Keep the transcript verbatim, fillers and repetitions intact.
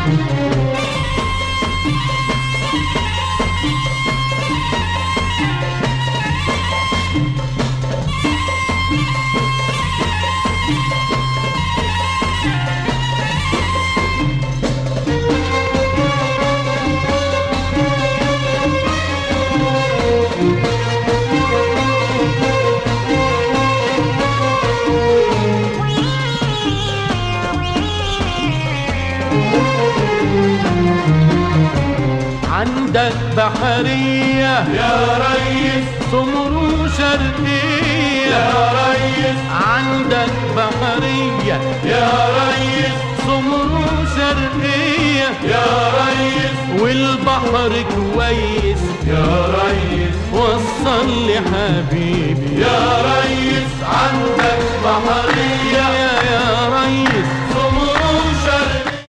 عندك بحرية يا ريس، سمر وشرقية يا ريس، عندك بحرية يا ريس، سمر وشرقية يا ريس، والبحر كويس يا ريس، وصل لي حبيبي يا ريس. عندك بحرية